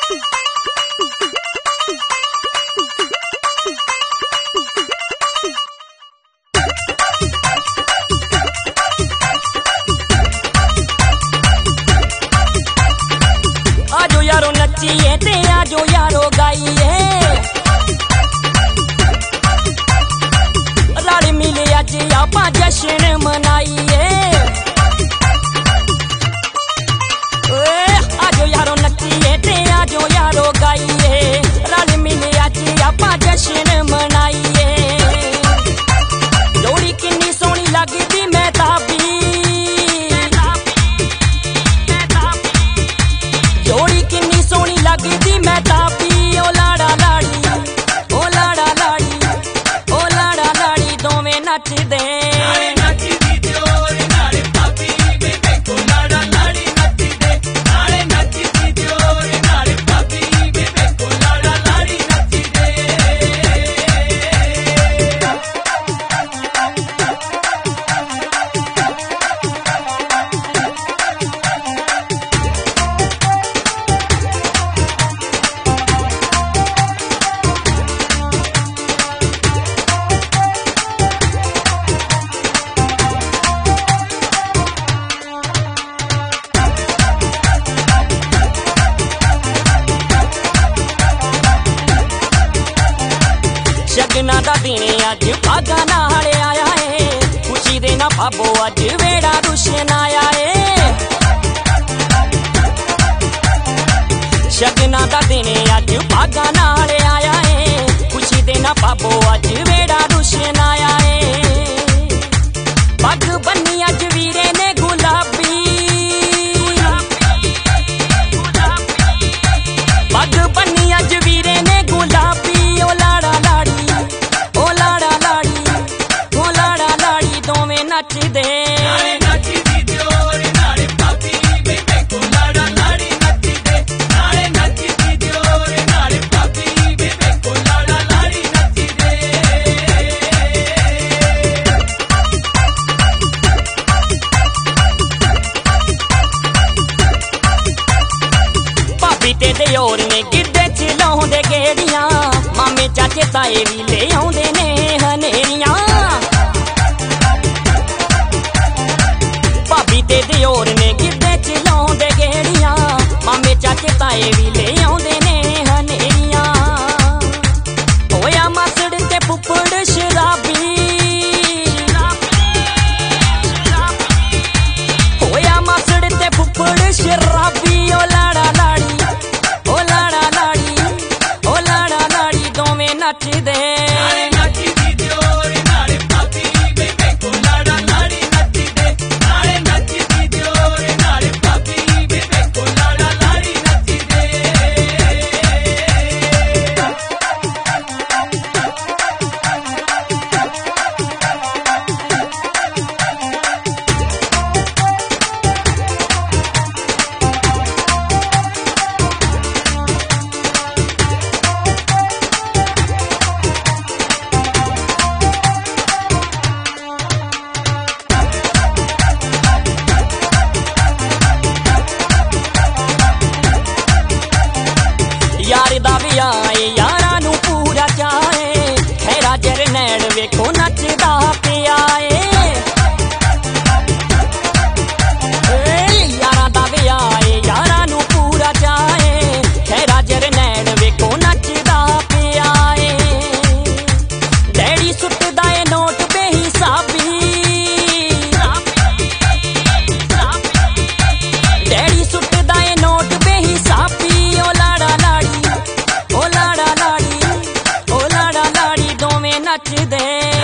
आजो यारो नचिए ते आजो यारो गाइए, रल मिले अज आपां जश्न मनाइए। आजो यारो नचिए ते आजो यारो गाइए, रल मिले अज आपां जश्न मनाइए। जोड़ी किन्नी सोहनी लगदी मैं ताबी, जोड़ी किन्नी सोहनी लगदी मैं ताबी। ओ लाड़ा लाड़ी, ओ लाड़ा लाड़ी, ओ लाड़ा लाड़ी दोवें नचदे। शगना दा दिन अज भागा नाल आया है, खुशी दे ना भाबो अज वेड़ा रुशन आया है। शगना दा दिन अज भागा नाल आया है, खुशी दे ना भाबो अज वेड़ा रुशन आया है। पग बन्नी अज वीरे ने गुलाबी, पग बन्नी अज वीरे ने गुलाबी। ओ लाड़ा लाड़ी, ओ लाड़ा लाड़ी, ओ लाड़ा लाड़ी दोवें नचदे। भाभी ते दियोर ने गिद्धे च लाउंदे गेड़ियां, मामे चाचे ताए भी ले आउंदे ने हनेरियां। भाभी ते दियोर ने गिद्धे च लाउंदे गेड़ियां, मामे चाचे ताए भी ले आउंदे ने हनेरियां। होया मासड़ ते फुफड़ शराबी, होया मासड़ ते फुफड़ शराबी। ओ लाड़ा लाड़ी, ओ लाड़ा लाड़ी, ओ लाड़ा लाड़ी दोवें नचदे। यार दा विआह यारा नू पूरा चाहे, खैरा जरनैल वेखो नचदा पिया ए। यारा दा विआह यारा नू पूरा चाहे, खैरा जरनैल वेखो नचदा पिया ए। डैडी सुटदा ए नोट बेहिसाबी, डैडी सुटदा ए नोट बेहिसाबी। ओ लाड़ा लाड़ी, ओ लाड़ा लाड़ी, ओ लाड़ा लाड़ी दोवें नचदे।